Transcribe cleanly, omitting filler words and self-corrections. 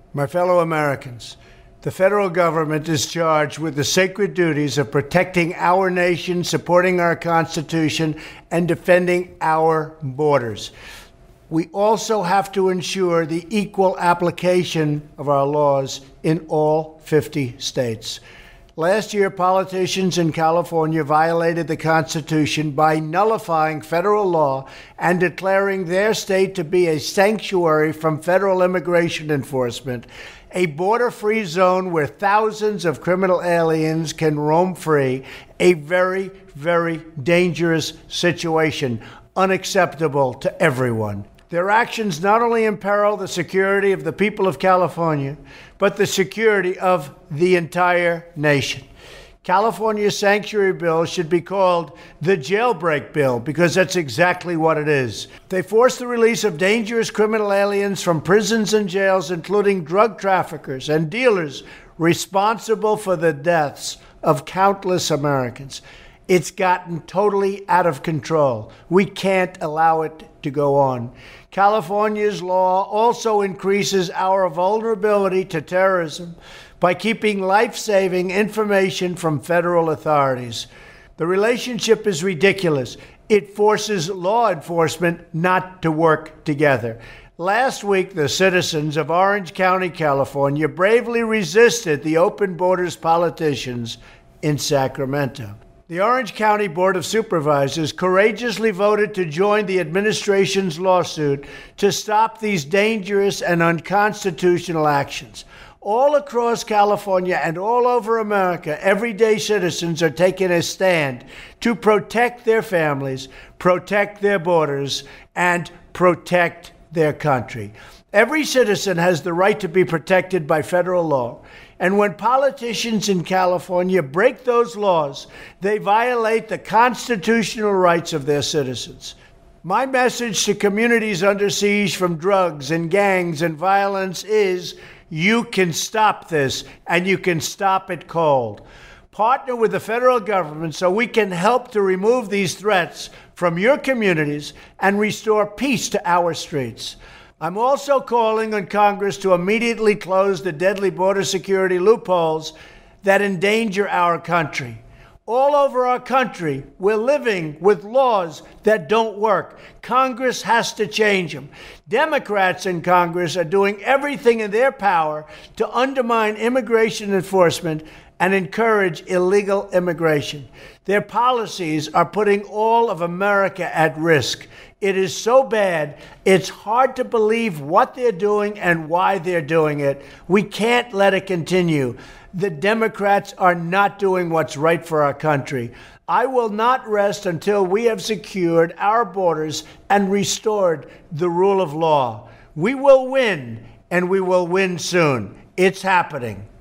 My fellow Americans, the federal government is charged with the sacred duties of protecting our nation, supporting our Constitution, and defending our borders. We also have to ensure the equal application of our laws in all 50 states. Last year, politicians in California violated the Constitution by nullifying federal law and declaring their state to be a sanctuary from federal immigration enforcement, a border-free zone where thousands of criminal aliens can roam free, a very, very dangerous situation, unacceptable to everyone. Their actions not only imperil the security of the people of California, but the security of the entire nation. California's sanctuary bill should be called the jailbreak bill because that's exactly what it is. They force the release of dangerous criminal aliens from prisons and jails, including drug traffickers and dealers responsible for the deaths of countless Americans. It's gotten totally out of control. We can't allow it to go on. California's law also increases our vulnerability to terrorism by keeping life-saving information from federal authorities. The relationship is ridiculous. It forces law enforcement not to work together. Last week, the citizens of Orange County, California, bravely resisted the open borders politicians in Sacramento. The Orange County Board of Supervisors courageously voted to join the administration's lawsuit to stop these dangerous and unconstitutional actions. All across California and all over America, everyday citizens are taking a stand to protect their families, protect their borders, and protect their country. Every citizen has the right to be protected by federal law. And when politicians in California break those laws, they violate the constitutional rights of their citizens. My message to communities under siege from drugs and gangs and violence is you can stop this, and you can stop it cold. Partner with the federal government so we can help to remove these threats from your communities and restore peace to our streets. I'm also calling on Congress to immediately close the deadly border security loopholes that endanger our country. All over our country, we're living with laws that don't work. Congress has to change them. Democrats in Congress are doing everything in their power to undermine immigration enforcement and encourage illegal immigration. Their policies are putting all of America at risk. It is so bad, it's hard to believe what they're doing and why they're doing it. We can't let it continue. The Democrats are not doing what's right for our country. I will not rest until we have secured our borders and restored the rule of law. We will win, and we will win soon. It's happening.